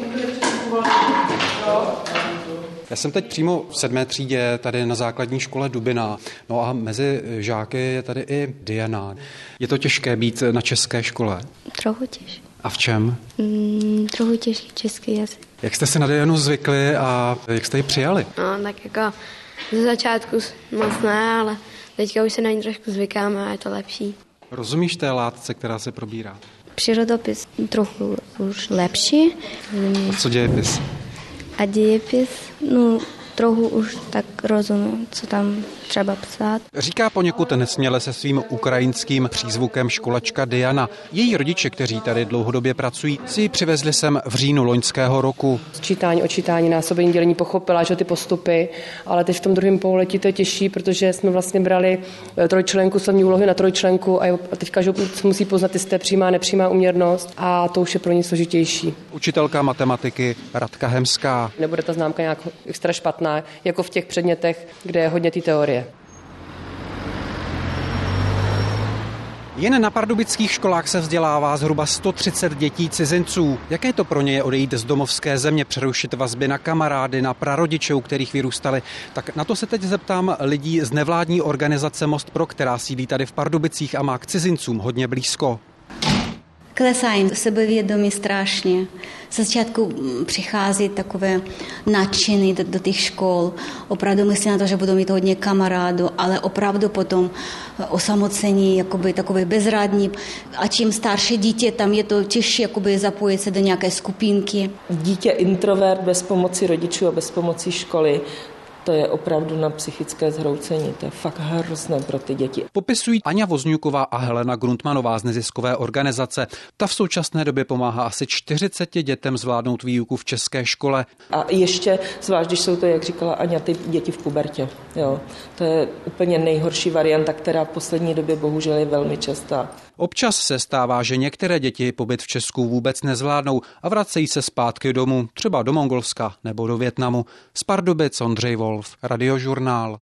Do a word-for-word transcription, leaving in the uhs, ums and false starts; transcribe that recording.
Já jsem teď přímo v sedmé třídě tady na základní škole Dubina. No a mezi žáky je tady i Diana. Je to těžké být na české škole? Trochu těžké. A v čem? Mm, trochu těžký český jazyk. Jak jste se na Dianu zvykli a jak jste ji přijali? No, tak jako ze začátku moc ne, ale teďka už se na ní trošku zvykáme a je to lepší. Rozumíš té látce, která se probírá? Přírodopis trochu už lepší. A co dějepis? A dějepis, no trochu už tak rozumím, co tam třeba psát. Říká poněkud nesměle se svým ukrajinským přízvukem školačka Diana. Její rodiče, kteří tady dlouhodobě pracují, si ji přivezli sem v říjnu loňského roku. Čítání, očítání, násobení, dělení pochopila, že ty postupy, ale teď v tom druhém pololetí to je těžší, protože jsme vlastně brali trojčlenku, slovní úlohy na trojčlenku a teďka že musí poznat, jestli je přímá, nepřímá uměrnost a to už je pro ní složitější. Učitelka matematiky Radka Hemská. Nebude ta známka nějak extra špatná, jako v těch předmětech, kde je hodně té teorie. Jen na pardubických školách se vzdělává zhruba sto třicet dětí cizinců. Jaké to pro ně je odejít z domovské země, přerušit vazby na kamarády, na prarodiče, u kterých vyrůstali? Tak na to se teď zeptám lidí z nevládní organizace Most Pro, která sídlí tady v Pardubicích a má k cizincům hodně blízko. Klesá jim sebevědomí strašně. Z začátku přichází takové nadšení do, do těch škol. Opravdu myslí na to, že budou mít hodně kamarádů, ale opravdu potom osamocení, jakoby takové bezradní. A čím starší dítě, tam je to těžší jakoby zapojit se do nějaké skupinky. Dítě introvert bez pomoci rodičů a bez pomoci školy, to je opravdu na psychické zhroucení. To je fakt hrozné pro ty děti. Popisují Aňa Vozňuková a Helena Grundmanová z neziskové organizace. Ta v současné době pomáhá asi čtyřiceti dětem zvládnout výuku v české škole. A ještě, zvlášť když jsou to, jak říkala Aňa, ty děti v pubertě. Jo. To je úplně nejhorší varianta, která v poslední době bohužel je velmi častá. Občas se stává, že některé děti pobyt v Česku vůbec nezvládnou a vracejí se zpátky domů, třeba do Mongolska nebo do Vietnamu. Z Pardubic Ondřej Wolf, Radiožurnál.